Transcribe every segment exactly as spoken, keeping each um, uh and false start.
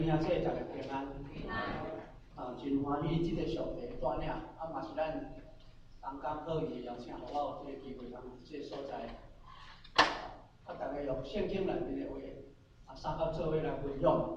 兄弟大家平安，啊，真欢喜即个上帝带领，啊嘛是咱同工好意邀请，互我有即个机会通即个所在，啊，大家用圣经内面的话，啊，三合做伙来分享。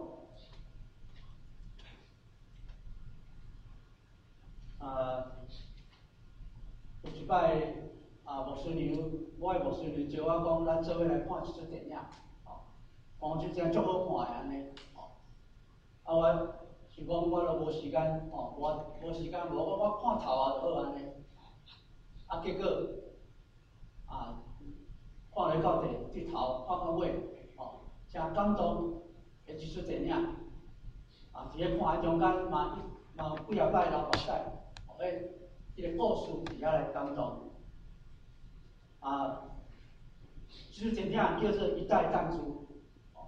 啊，有一摆啊，牧师娘，我的牧师娘招我讲，咱做伙来看一出电影，哦，看即真足好看的安尼，哦，啊我。是讲我都无时间，吼、哦，我无时间，无我我看头啊就好安尼。啊，结果啊，看了到第第头，看到尾，吼，真感动的一出电影。啊，伫咧看的中间嘛，嘛有几啊摆流目屎，吼，迄即个故事伫遐来感动。啊，即出电影叫做《一代弹珠》，哦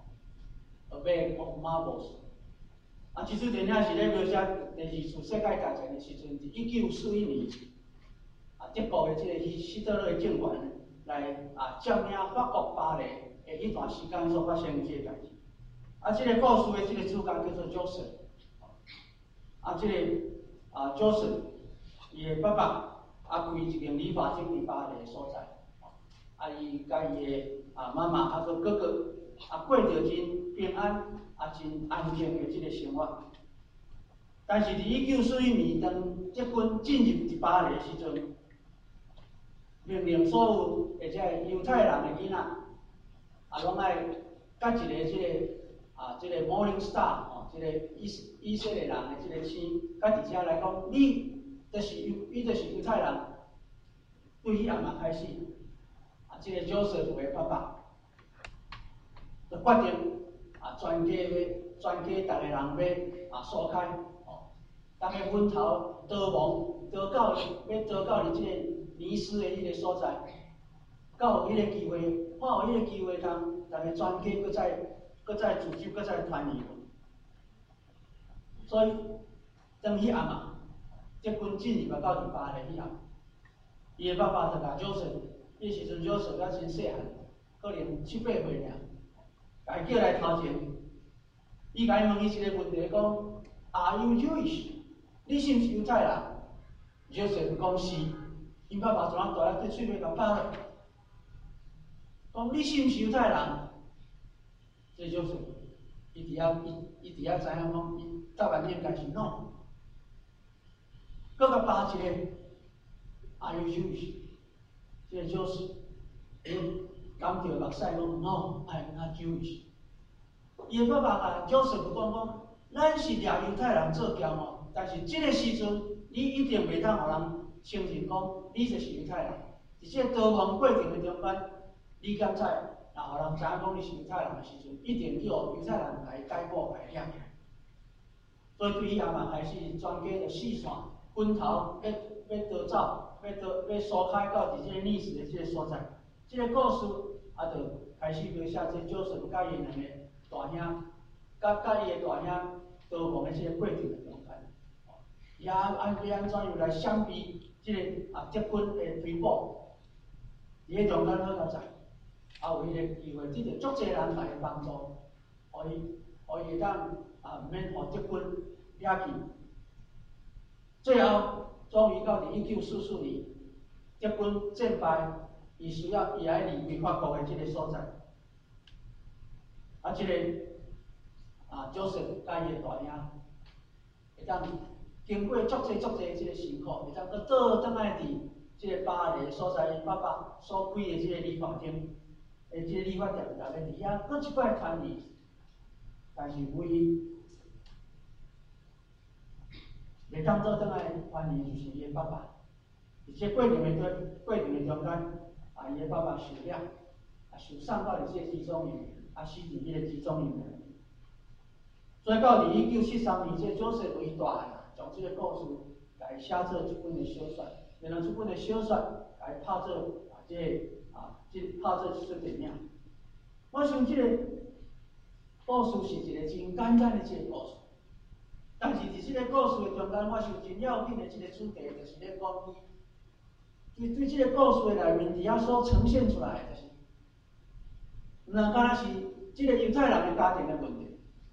，A Bag of Marbles。啊，即出电影是咧描写第二次世界大战的时阵，伫一九四一年，啊，德国的即个希希特勒政权来啊占领法国巴黎的迄段时间所发生的即个代志。啊，即、这个故事的即个主角叫做 Joseph， 啊，即、这个啊 Joseph， 伊的爸爸啊开一间理发店伫巴黎的所在，啊，伊甲伊的啊妈妈啊个哥哥啊过着真平安。啊，真安静的即个生活，但是伫一九四一年，当德军进入伫巴黎的时阵，命令所有或者犹太人的囡仔，啊，拢爱甲一个即、这个啊，即、这个 Morning Star 吼，即、这个以以色列人的即个星，甲伫遮来讲，你就是犹，伊就是犹太人，对伊阿嘛开始，啊，即、这个 Joseph 的爸爸，就决定。啊，全家要，全家逐个人要啊疏开，哦，逐个分头逃亡，逃到要逃到伫即个尼斯的迄个所在，到有迄个机会，看有迄个机会通，逐个全家搁再搁再组织，搁再团圆。所以，当迄暗啊，德军进入啊到伫巴黎迄暗，伊的爸爸就甲Joseph，迄时阵Joseph还真细汉，可能七八岁尔。甲伊叫来头前，伊甲伊问伊一个问题，讲 Are you Jewish？ 你是毋是犹太人？Joseph讲是，因爸爸就人大力对喙边甲拍落，讲你是毋是犹太人？这就是伊伫遐，伊伊伫遐知影讲，伊答案应该是 no。搁甲拍一个 Are you Jewish？ 这个就是，伊。感着目屎讲 ，No， I'm not Jewish。伊的爸爸甲 Joseph 讲讲，咱是掠犹太人做骄傲，但是这个时阵，你一定袂当互人承认讲你就是犹太人。伫这个逃亡过程的中间，你检在，然后人知影讲你是犹太人的时阵，一定叫犹太人来解剖来掠起来。所以对伊阿妈开始，全家就四散分头，要要逃走，要逃要疏开到伫这个历史的这个所在。这个故事啊，就开始描写这Joseph甲伊两个大兄，甲甲伊的大兄逃亡的这个过程的中间，也安要安怎样来闪避这个啊德军的追捕？伫迄中间好较在，啊有迄个机会，即个足侪人来帮助，互伊互伊会当啊免互德军掠去。最后终于到伫一九四四年，德军战败。伊需要伊来离开法国的即个所在，啊，即、这个啊，Joseph 甲伊的大兄，会当经过足济足济即个辛苦，会当搁倒转来伫即个巴黎的所在，伊爸爸所开的即个理发店，诶，即个理发店，逐个伫遐搁一摆团圆，但是唯一袂当倒转来团圆，就是伊的爸爸，而且过程的中过程的中间。啊，伊的爸爸受了，啊受送到伫即个集中营，啊死伫迄个集中营内。所以到伫一九七三年，即个Joseph伊大汉啊，将即个故事甲伊写做一本的小说，然后即本的小说甲伊拍做啊即、这个啊即、这个、拍做一出电影。我想即个故事是一个真简单的一个故事，但是伫即个故事的中间，我想真要紧的一个主题，就是咧讲伊。对对，这个故事的内面，底下所呈现出来的就是，那敢若是这个犹太人的家庭的问题，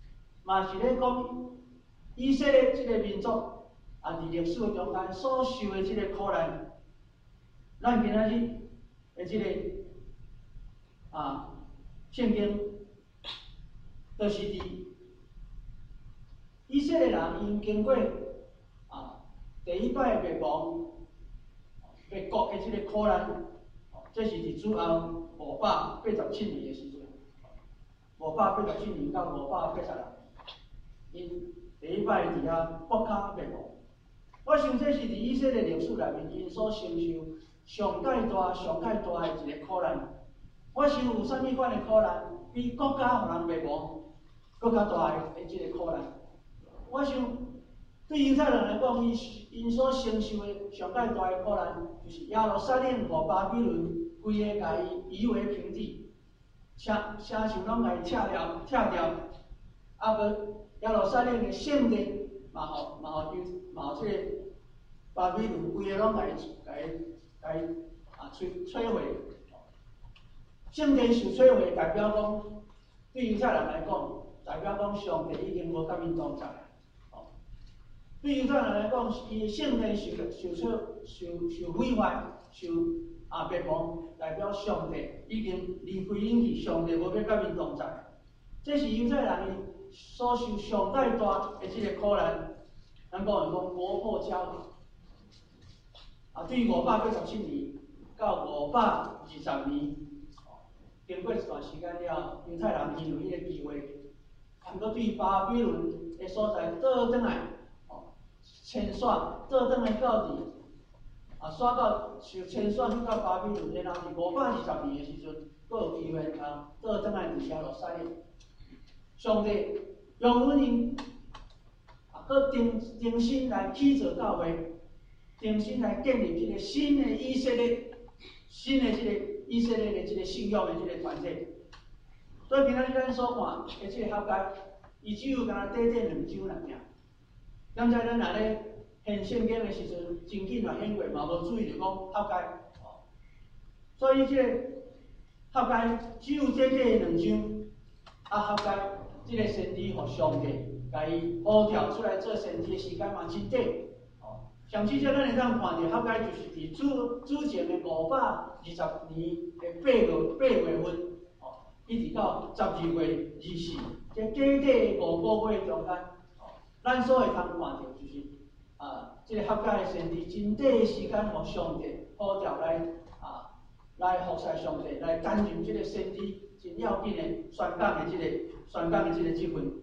嘛是咧讲以色列即个民族啊，伫历史中间所受的即个苦难，咱今仔日的即个啊圣经，就是伫以色列人因经过啊第一摆灭亡、灭国的即个苦难，这是伫主后五百八十七年的时阵，五百八十七年到五百八十六年，因第一摆伫遐国家灭亡。我想这是伫以色列历史内面因所承受上界大、上界大的一个苦难。我想有啥物款的苦难，比国家互人灭亡更较大的一个苦难？我想对犹太人来讲，因因所承受的上界大的苦难，就是耶路撒冷互巴比伦规个甲伊夷为平地，城城墙拢甲伊拆掉、拆掉，啊无耶路撒冷的圣殿。嘛吼嘛吼，嘛吼，即个巴比伦规个拢甲伊、甲伊、甲伊啊摧摧毁。圣殿受摧毁，代表讲对犹太人来讲，代表讲上帝已经无甲因同在。哦，对犹太人来讲，伊圣殿受受摧、受受毁坏、受啊灭亡，代表上帝已经离开因去，上帝无要甲因同在。这是犹太人伊所受上界大的即个苦难。咱讲的讲国破家亡，啊，对五百八十七年到五百二十年，经过一段时间了，犹太人因有迄个机会，毋过对巴比伦的所在倒转来，哦，迁徙倒转来到伫啊，徙到受迁徙去到巴比伦，然后伫五百二十年的时阵，佫有机会啊倒转来伫耶路撒冷。上帝用阮因。佮定定心来起造教会，定心来建立一个新的以色列、新的这个以色列的这个信仰的这个团体。所以今仔日咱所看的这个合解，伊只有敢若短短两周尔尔。刚才咱若咧献圣经的时阵，真紧就献过，嘛无注意就讲合解。所以这个合解只有短短的两周，啊合解这个先知互上帝。甲伊呼调出来做先知的时间嘛真短，哦，上至少咱会当看到合解就是伫主主前的五百二十年的八月八月份，哦，一直到十二月二四，这短短五个月中间，哦，咱所会通看到就是啊，这个合解的先知真短的时间，互上帝呼调来啊，来服侍上帝，来担任这个先知真要紧的宣讲的这个宣讲的这个职分。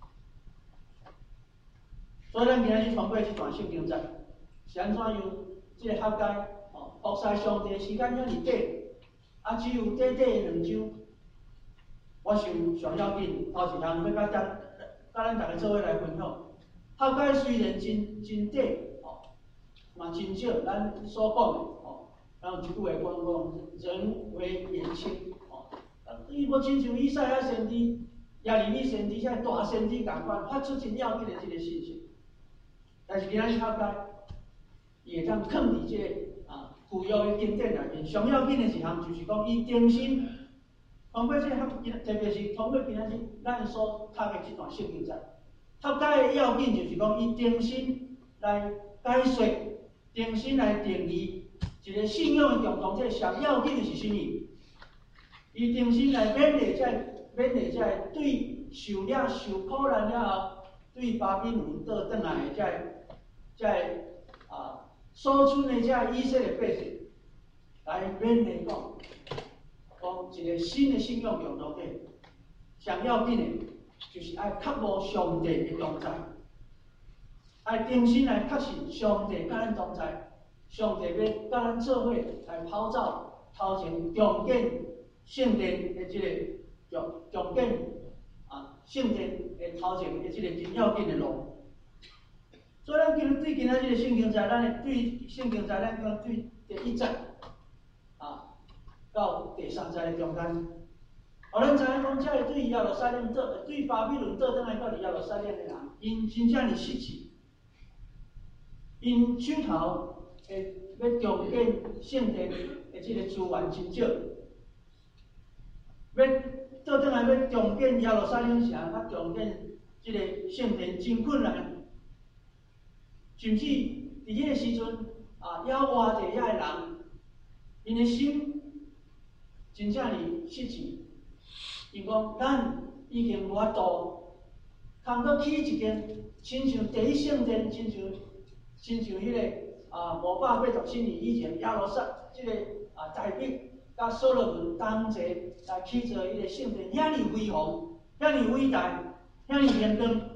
所以，咱今仔日通过这段圣经节，是安怎样？即个合解哦，服侍上帝的时间遐尼短，啊，只有短短两周。我想上要紧，头一项要甲咱、甲咱大家做伙来分享。合解虽然真真短哦，嘛真少，咱所讲的哦，咱有一句话讲讲，人为言轻哦，伊无亲像以赛亚先知、耶利米先知遐大先知共款，发出真要紧的即个信息。但是今仔日合解，伊会当藏伫即个啊旧约的经典内面。上要紧的一项就是讲，伊定心通过即个合，特别是通过今仔日咱所读的即段圣经节，合解的要紧就是讲，伊定心来解说，定心来定义一个信仰的共同体上要紧的是甚物？伊定心来勉励遮勉励遮对受了受苦难了后。对巴比伦倒转来的这这啊，所存的这以色列百姓，来勉励讲，讲一个新的信仰共同体，上要紧的，就是爱确保上帝的同在，爱定心来确信上帝甲咱同在，上帝要甲咱做伙来跑走头前重建圣殿的这个重重建。啊，圣殿的头前的这个真要紧的路，所以咱今对今仔日个圣经在咱对圣经在咱讲对第一节啊到第三节的中间，互咱知影讲，这个对耶路撒冷倒对巴比伦倒转来到耶路撒冷的人，因真正是失志，因手头诶要重建圣殿的这个资源真少，要。倒转来要重建耶路撒冷城，甲重建即个圣殿真困难，甚至伫迄个时阵啊，要活着遐个人，因的心真正是失志，因讲咱已经无法度，通搁起一间，亲像第一圣殿，亲像亲像迄、那个啊五百八十七年以前亚罗撒即、这个啊大卫甲所罗门同齐来起造迄个圣殿，遐尔辉煌，遐尔伟大，遐尔严重。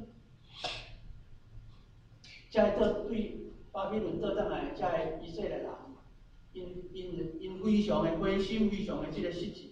才会倒对巴比伦倒转来，才会以色列人，因因因非常的灰心，非常的即个失志。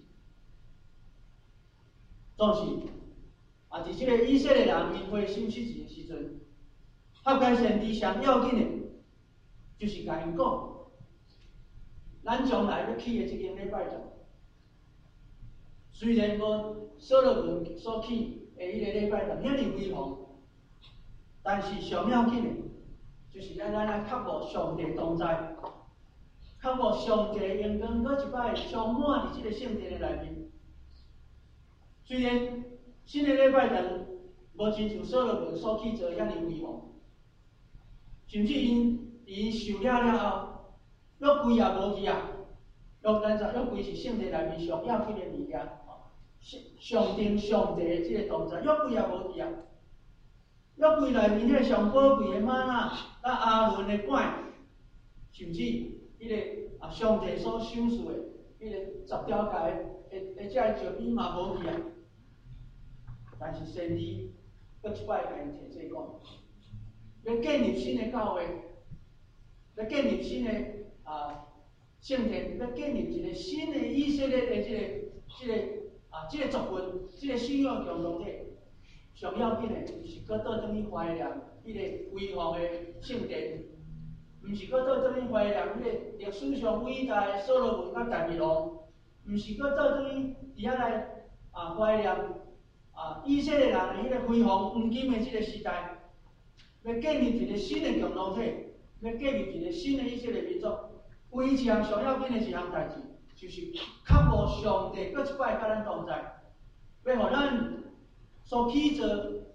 总是啊，伫即个以色列人因灰心失志的时阵，哈该先知上要紧的，就是甲因讲，咱将来要起的即间礼拜堂，虽然无所罗门所起的迄个礼拜堂遐尔辉煌，但是上要紧的。就是咱咱来确保上帝同在，确保上帝阳光搁一摆充满伫即个圣殿的内面。虽然新的礼拜堂无亲像所罗门所起造遐尔辉煌，甚至因因受了了后，约柜也无去啊。约咱知约柜是圣殿内面上要紧的物件，上定上帝的即个同在，约柜也无去啊。约柜内面迄个上宝贵的玛纳，甲阿伦的管，甚至迄个啊上帝所赏赐的迄个十条界的的遮个石边嘛无去啊。但是先知搁一摆甲因提醒讲，要建立新的教会，要建立新的啊圣殿，要建立一个新的以色列的即、这个即、这个啊即、这个族群，即、这个信仰共同体。上要紧的，毋是搁倒转去怀念迄个辉煌的圣殿，毋是搁倒转去怀念迄个历史上伟大的所罗门甲大卫王，毋是搁倒转去伫遐来啊怀念啊以色列人的迄个辉煌黄金的即个时代，要建立一个新的共同体，要建立一个新的以色列民族。唯一一项上要紧的一项代志，就是确保上帝搁一摆甲咱同在，要互咱。所起造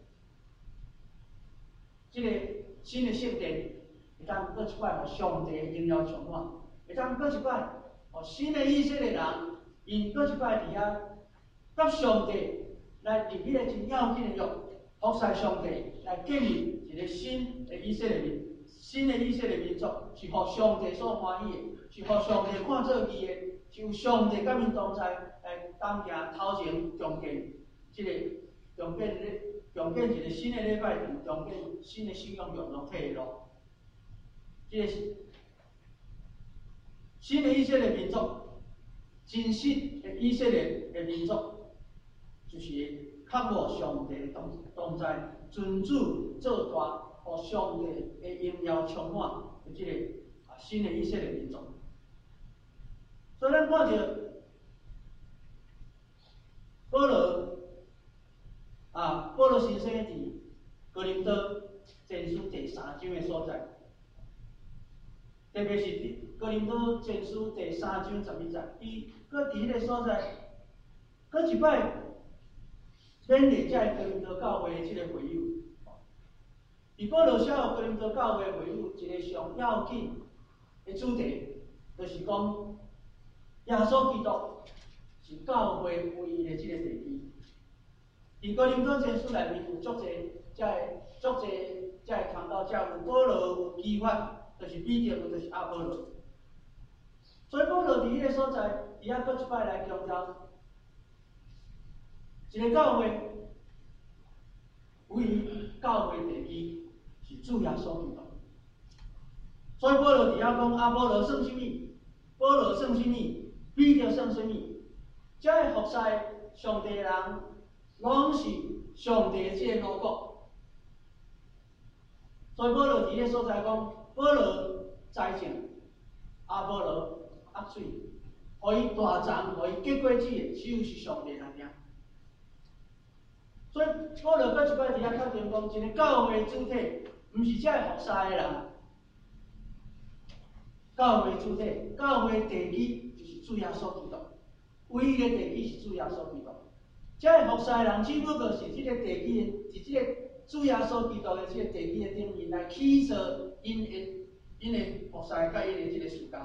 即个新的圣殿，会当搁一摆互上帝的荣耀充满，会当搁一摆互新的以色列人，因搁一摆伫遐甲上帝来立迄个真要紧的约，服侍上帝来建立一个新的以色列民，新的以色列民族是互上帝所欢喜的，是互上帝看做义的，是有上帝甲因同在来当行头前重建即、这个。重建咧，重建一个新的礼拜堂，重建新的信仰共同体的路。这个是新的以色列民族，真实的以色列的民族，就是确保上帝的同同在，尊主做大，互上帝的荣耀充满的这个啊新的以色列民族。所以咱看到保罗。啊，保罗先生伫哥林多前书第三章的所在，特别是伫哥林多前书第三章十二节，伊搁伫迄个所在，搁一摆勉励遮哥林多教会的即个会友。伫保罗写予哥林多教会会友一个上要紧的主题，就是讲耶稣基督是教会唯一的即个地基。伫哥林多前书内面有足侪，才会足侪，才会谈到遮有保罗有基法，就是彼得，有就是阿波罗。所以保罗伫迄个所在，伫遐搁一摆来强调，一个教会，唯一教会地基是主耶稣基督。所以保罗伫遐讲阿波罗算什么？保罗算什么？彼得算什么？才会服侍上帝的人。拢是上帝即个路国，所以保罗伫个所在讲，保罗栽种，阿波罗压水，互伊大长，互伊结果子的，只有是上帝来领。所以保罗搁一摆伫遐确定讲，一个教会主体，毋是只会服侍的人，教会主体，教会地基就是主耶稣基督，唯一的地基是主耶稣基督。这个服侍的人，只不过是这个地基，是这个主耶稣基督的这个地基的顶面来起造因的因的服侍甲因的这个事工。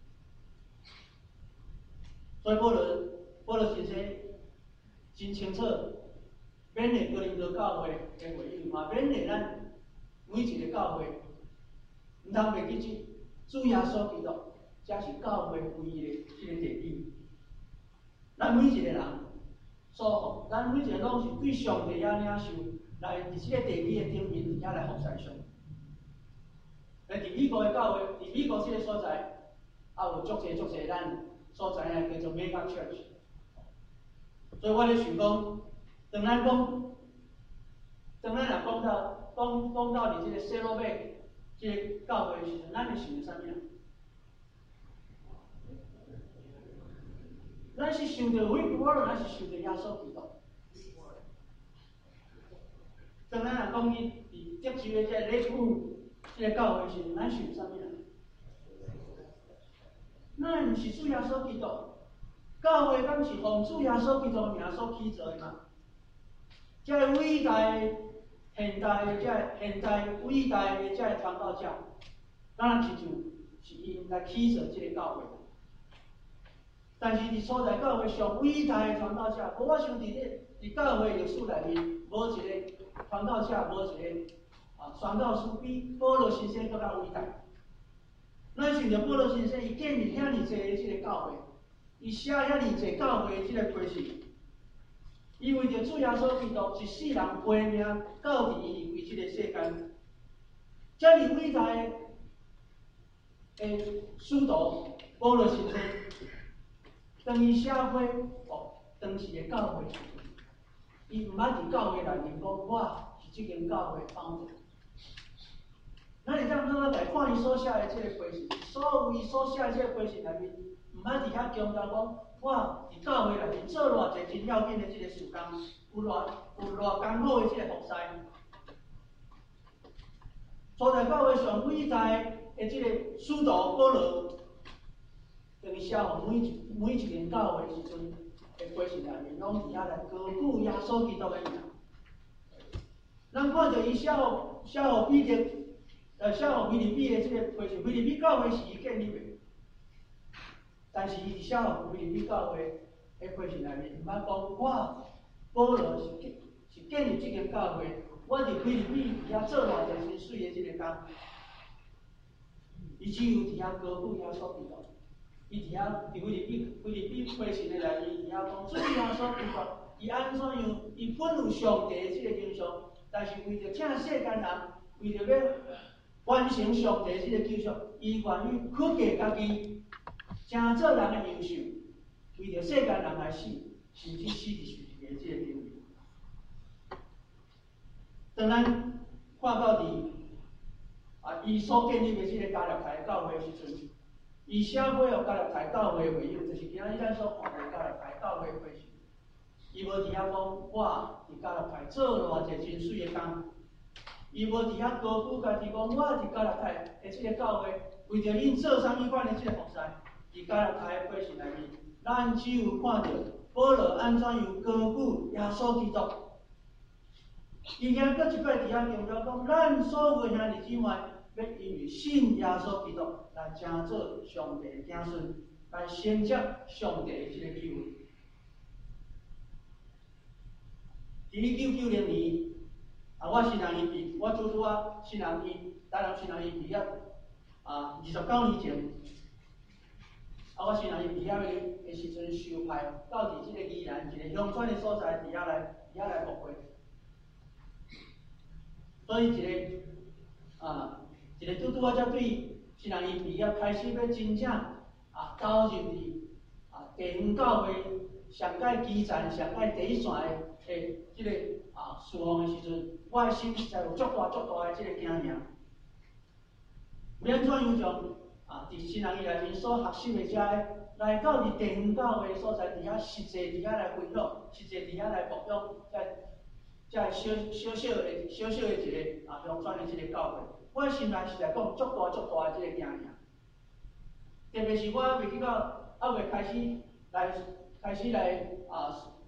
所以保罗保罗先生真清楚，勉励哥林多教会的会友，嘛勉励咱每一个教会，唔通袂记住主耶稣基督才是教会唯一的这个地基。咱每一个人所服，咱每一个拢是对上帝遐领受，来伫即个地基的顶面伫遐来服侍上。来伫美国的教会，伫美国即个所在，也有足侪足侪咱所知影叫做 mega church。所以我咧想讲，当咱讲，当咱若讲到讲讲到伫即个西罗贝即个教会的时阵，咱会想到啥物啊？咱是想到伟大咯，咱是想到耶稣基督。当咱若讲伊伫接受的即个礼物，即个教会时阵，咱想啥物啊？咱毋是主耶稣基督，教会敢是奉主耶稣基督名所起造的嘛？这个伟大的现代的这个现代伟大的这个传道者，当然亲像是因来起造这个教会。但是伫所在教会上伟大的传道者，无我想伫咧伫教会历史内面，无一个传道者，无一个啊宣教师比保罗先生更加伟大。咱想着保罗先生，伊建立遐尼济的即个教会，伊写遐尼济教会的即个批示，伊为着主耶稣基督一世人陪命到底离开即个世间，遮尼伟大的诶使徒保罗先生。当伊社会哦，当时的教会时阵，伊毋捌伫教会内面讲，我是即间教会帮助。咱会当怎啊来看伊所写的即个批示？所有伊所写的即个批示内面，毋捌伫遐强调讲，我伫教会内面做偌济真要紧的即个事工，有偌有偌艰苦的即个服侍。所在教会上伟大的即个使徒保罗。当伊写互每一每一间教会时阵，的批示内面，拢伫遐来高举耶稣基督的名。咱看着伊写互写互彼得，呃，写互腓立比的即个批示，腓立比教会是伊建立的，但是伊写互腓立比教会的批示内面，毋捌讲我保罗是建是建立即间教会，我伫腓立比伫遐做偌济真水的即个工，伊只有伫遐高举耶稣基督。伊伫遐，伫菲律宾菲律宾批示的内面，伫遐讲，主耶稣基督，伊安怎样？伊本有上帝的即个形象，但是为着正世间人，为着要完成上帝的即个救赎，伊愿意屈下家己，成做人的样式，为着世间人来死，甚至死伫十字架即个顶面。当咱看到伫啊，伊所建立的即个加勒泰教会的时阵。伊写尾互加勒泰教会的会友，就是今仔日咱所看的加勒泰教会的会士。伊无伫遐讲，我伫加勒泰做偌济真水的工。伊无伫遐高举家己讲，我伫加勒泰的即个教会，为着恁做啥物款的即个服侍，伫加勒泰的会士内面，咱只有看到保罗安怎样高举耶稣基督。伊遐搁一摆伫遐强调讲，咱所有兄弟姊妹。要因为信耶稣基督来成做上帝的子孙，来承接上帝的即个救恩。伫一九九零年，啊，我新人伊毕，我拄拄啊新人伊，台南新人伊毕业，啊，二十九年前，啊，我新人伊毕业的的时阵受派到伫即个宜兰一个乡村的所在，伫遐来伫遐来牧会，所以一个啊。一个拄拄啊，才对新人伊毕业开始要真正啊投入伫啊地方教会上界基层、上界第一线的诶即个啊侍奉的时阵，我的心实在有足大足大的即个惊讶。要安怎样从啊伫新人伊内面所学习的遮来到伫地方教会所在，伫遐实际伫遐来分享，实际伫遐来牧养，在在小小小的小小的一个啊乡村的即个教会。我心内是来讲足大足大的即个惊讶，特别是我未去到还未开始来开始来啊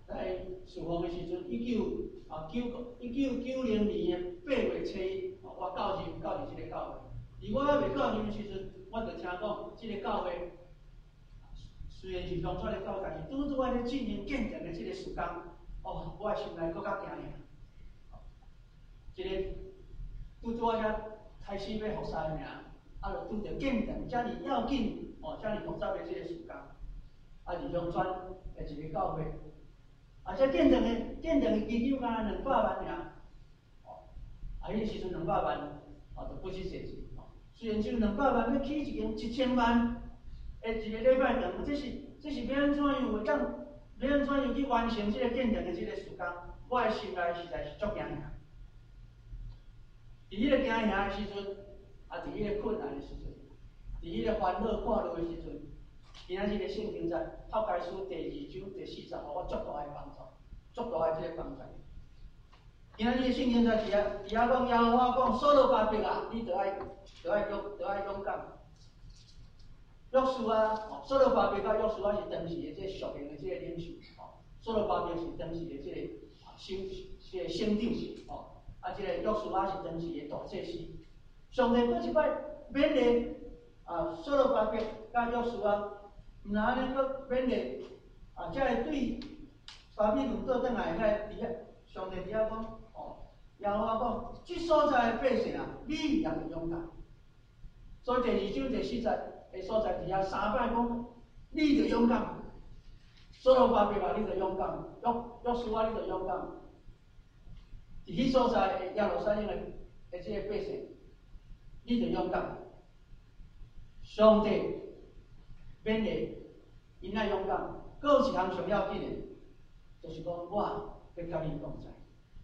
来侍奉的时阵，一九啊九一九九零年的八月初一，我到入到入即个教会。而我还未到入的时阵，我就听讲即个教会虽然是农村的教会，但是拄拄啊咧进行建成的即个时间，哦，我的心内搁较惊吓。即个拄拄啊遐开始要服侍的名，啊，就拄着建成遮尔要紧哦，遮尔复杂的即个时间，啊，是乡村的一个教会。啊，这建成的建成的基金敢若两百万尔，哦，啊，迄个时阵两百万，哦，就不是小钱，哦。虽然就两百万要起一间一千万的一个礼拜堂，这是这是要安怎样会当要安怎样去完成这个建成的这个时间？我的心内实在是足惊吓。伫迄个惊吓的时阵，啊，伫迄个困难的时阵，伫迄个烦恼挂落的时阵。今仔日个圣经在透解书第二章第四十号，我足大个帮助，足大个即个帮助。今仔日个圣经在伫遐伫遐讲，耶和华讲，所罗巴伯啊，你着爱着爱勇着爱勇敢。约书啊，哦，所罗巴伯甲约书啊是当时的即个属灵的即个领袖，哦，所罗巴伯是当时的即个啊省即个省长，哦，啊，即个约书啊是当时的大祭司。上帝搁一摆勉励啊，所罗巴伯甲约书啊。毋然安尼，搁勉励啊，才会对巴比伦倒转来，遐伫遐上帝伫遐讲，哦，耶和华讲，即所在的百姓啊，你也要勇敢。所以第二章第四十个所在伫遐三摆讲，你着勇敢。所罗巴伯啊，你着勇敢；约约书啊，你着勇敢。伫迄所在的耶路撒冷的的即个百姓，你着勇敢。上帝勉励。因爱勇敢，搁有一项上要紧的，就是讲我要甲你同在。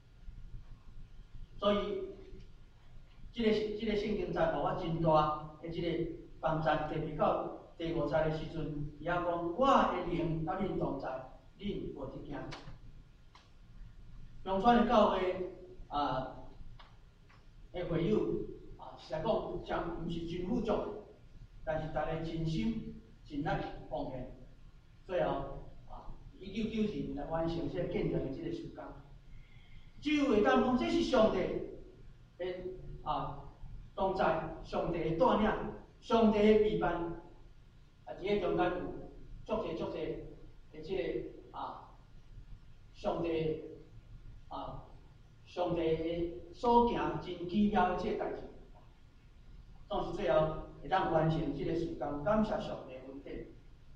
所以，即、这个即、这个圣经在互我真大的即个帮助，特别到第五节的时阵，伊也讲我的灵甲恁同在，恁无得惊。农村的教会啊，的会友啊，实在讲讲毋是真富足，但是大家真心真力奉献。最后啊，一九九二年来完成这个建成的这个时间，只有会当讲这是上帝的啊同在，上帝的带领，上帝的陪伴，啊，伫个中间有足侪足侪的这个啊，上帝啊，上帝的所行真奇妙的这个代志，总是最后会当完成这个时间，感谢上帝恩典。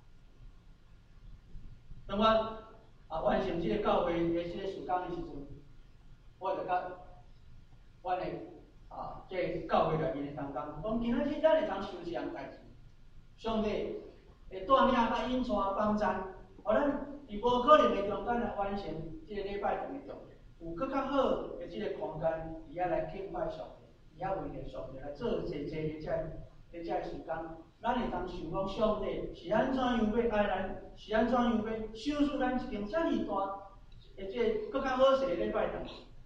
当我啊完成这个教会的这个时间的时阵，我就甲阮的啊这个教会内面的同工讲，今仔日咱会当想一样代志，上帝会带领甲引带帮咱，互咱伫无可能的中间来完成这个礼拜堂的重点，有更较好的这个空间，伫遐来敬拜上帝，伫遐为着上帝来做济济的这的这时间。咱会当想讲，上帝是安怎样要爱咱，是安怎样要收拾咱一间遮尔大的这更较好势的礼拜堂。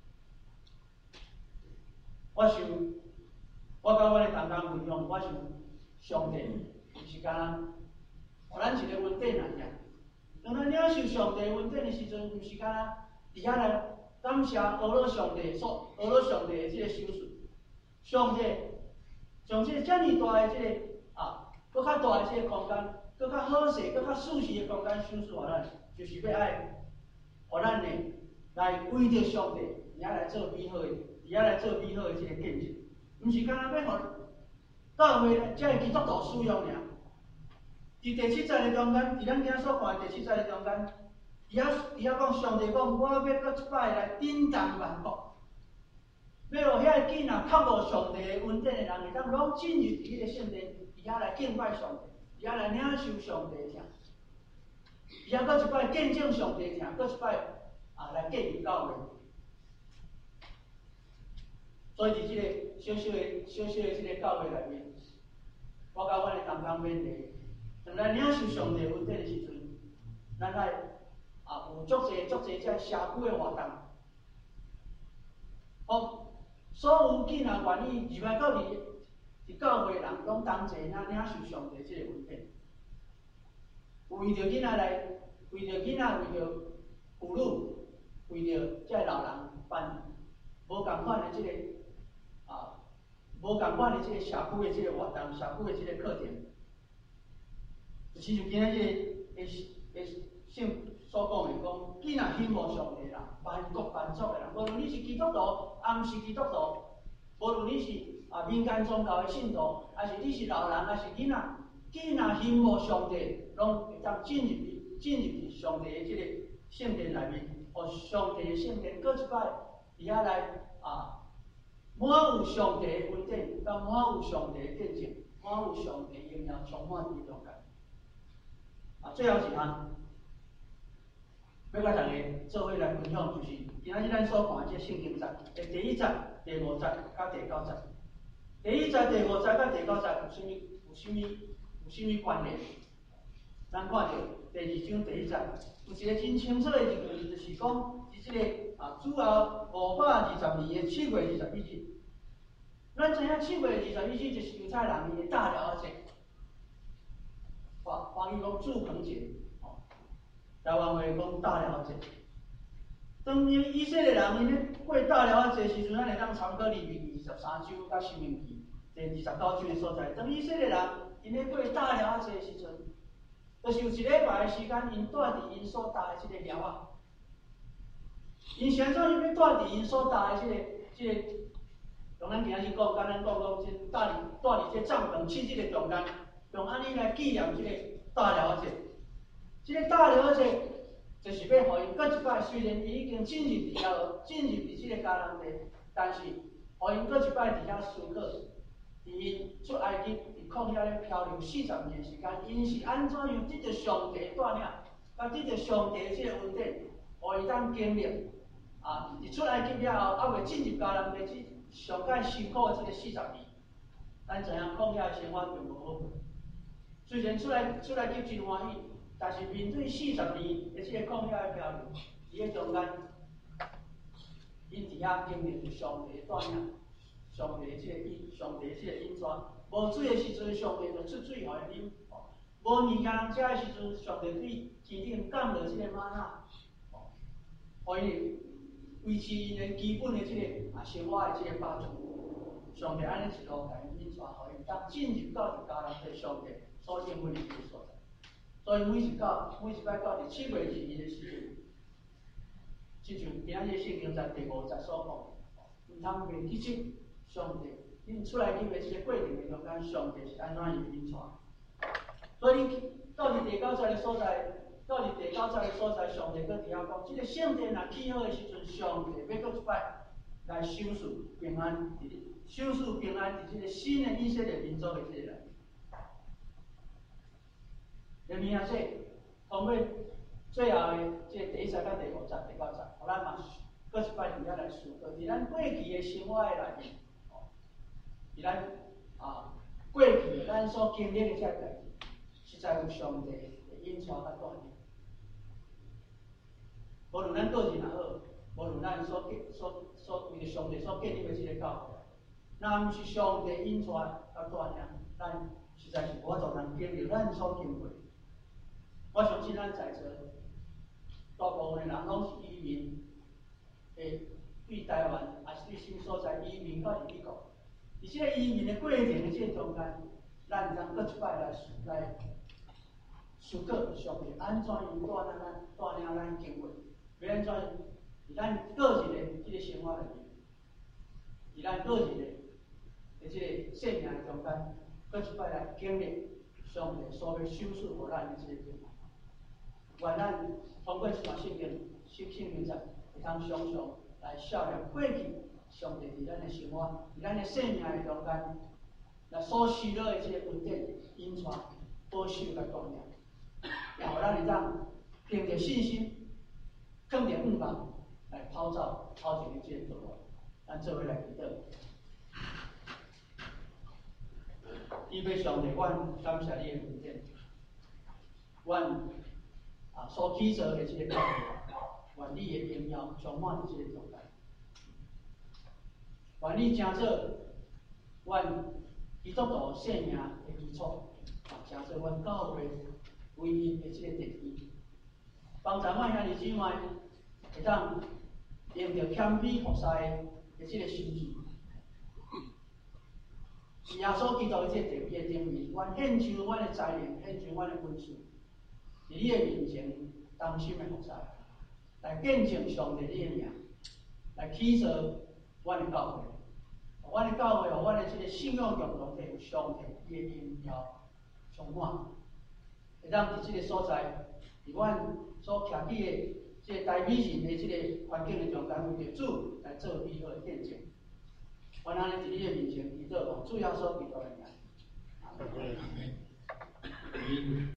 我想，我甲阮的同工分享，我想上帝是干，互咱一个恩典来尔。当咱领受上帝恩典的时阵，毋是干伫遐来感谢阿罗上帝所阿罗上帝的这个收拾。上帝将这遮尔大的这个啊，搁较大的这个空间，搁较好势、搁较舒适的空间收拾互咱，就是要爱，互咱呢来为着上帝，而来做美好的，而来做美好的这个见证，毋是干那要互教会只个基督徒使用尔。伫第七节的中间，伫咱今仔所看的第七节的中间，伫遐伫遐讲上帝讲，我要搁一摆来震动万国。要互遐囡仔较无上帝的恩典的人，会当拢进入迄个圣殿，伫遐来敬拜上帝，伫遐来领受上帝的疼，伫遐搁一摆见证上帝的疼，搁一摆啊来建立教会。所以伫即个小小的、小小的即个教会内面，我甲阮的同工勉励，当咱领受上帝恩典的时阵，咱爱啊有足侪足侪遮社区的活动，好。所有囡仔愿意入来到伫伫教会的人，拢同齐领领受上帝即个恩典。为着囡仔来，为着囡仔，为着妇女为着这老人办无共款的这个啊，无共款的这个社区的这个活动、社区的这个课程，其实今仔日个个圣所讲的讲，你若信无上帝啦，万国万族的人，无论你是基督徒，还毋是基督徒，无论你是啊民间宗教的信徒，还是你是老人，还是囡仔，你若信无上帝，拢会当进入去进入去上帝的这个圣殿内面，互上帝的圣殿搁一摆伫遐来啊，满有上帝的恩典，甲满有上帝的见证，满有上帝的荣耀充满伫中间。啊，最后一项。要甲大家做伙来分享，就是今仔日咱所看的这圣经节的第一节、第五节、甲第九节。第一节、第五节、甲第九节有啥物？有啥物？有啥物关联？咱看到第二章第一节，有一个真清楚的字句，就是讲，是即个啊，主后五百二十年的七月二十一日。咱知影七月二十一日就是犹太人伊的大了节，华华语讲祝棚节。台湾话讲大了节，当以以色列人因咧过大了节时阵，咱会当参考利未记二十三章甲申命记第二十九章的所在。当以色列人因咧过大了节时阵，就是有一礼拜的时间，因住伫因所搭的即个寮啊。因先怎因要住伫因所搭的即、这个即、这个，用咱今仔日讲，甲咱讲讲，即住伫住伫即帐篷七日的中间，用安尼来纪念即个大了节。这个大了节，就是要互因搁一摆，虽然伊已经进入伫遐，进入伫即个迦南地，但是互因搁一摆伫遐思考，伫因出埃及伫旷野咧漂流四十年的时间，因是安怎样得着上帝带领，甲得着上帝的即个恩典，互伊当经历啊！伫出埃及了后，还未进入迦南地，即上界辛苦的即个四十年，咱知影旷野的生活并无好过。虽然出来出来及真欢喜。但是面对四十年的这个旷野的漂流，伫个中间，因伫遐经历着上帝的带领，上帝的这个引，上帝的这个引带。无水的时阵，上帝就出水互因啉；无物件通食的时阵，上帝对天顶降落这个玛纳，互因维持因的基本的这个啊生活的这个饱足。上帝安尼一路甲因引带，互因当进入到伫迦南地上帝所应许的这个所在。所以每一到每一摆到伫七月二日的时阵，亲像今仔日圣经在第五节所讲，毋通袂记起上帝，恁出来去的即个过程的中间，上帝是安怎样引带。所以你到伫第九节的所在，到伫第九节的所在，上帝搁伫遐讲，即、这个圣殿若起好的时阵，上帝要搁一摆来收拾平安，收拾平安伫即个新的以色列民族的即个人。下面啊，说通过最后的即个第一节、甲第五节、第九节，互咱嘛搁一摆伫遐来思考，伫咱过去的生活的内面，伫咱啊过去咱所经历的这代志，实在有上帝的引带甲带领。无论咱个人也好，无论咱所建、所所为着上帝所建立的即个教会，若毋是上帝引带甲带领，咱实在是无法度通经历咱所经过。我相信咱在座大部分的人拢是移民，诶，对台湾还是对什么所在移民到美国。而且个移民的过程的这个中间，咱会当搁一摆来来思考上帝安怎样带领咱带领咱经过，要安怎样伫咱个人的这个生活里面，伫咱个人的的这个生命的中间，搁一摆来经历上帝所要收拾互咱的这个。愿咱通过这段圣经、圣经节，会通常常来效念过去上帝伫咱的生活、伫咱的生命的中间，来所需要的这个恩典、引带、保守甲带领，然后咱会当凭着信心，更着愿望来跑走跑进的这个道路。咱做伙来祈祷。依靠上帝，阮感谢你的恩典，阮。啊，所举着的这个教会，愿你的荣耀充满伫这个中间，愿你成做阮基督徒生命的基础，啊，成做阮教会唯一的这个第一。帮助阮兄弟姊妹， 会当用着谦卑服侍的即个心志。耶稣基督的即个特别的定义，阮献上阮的才能，献上阮的本事，伫你的面前当心的服侍，来见证上帝你的名，来起造阮的教会。阮的教会，互阮的即个信仰共同体有上帝伊的荣耀充满，会当伫即个所在，伫阮所徛起的即个大美人的即个环境的中间，为着主来做美好的见证。阮安尼伫你的面前祈祷，主耶稣基督的名。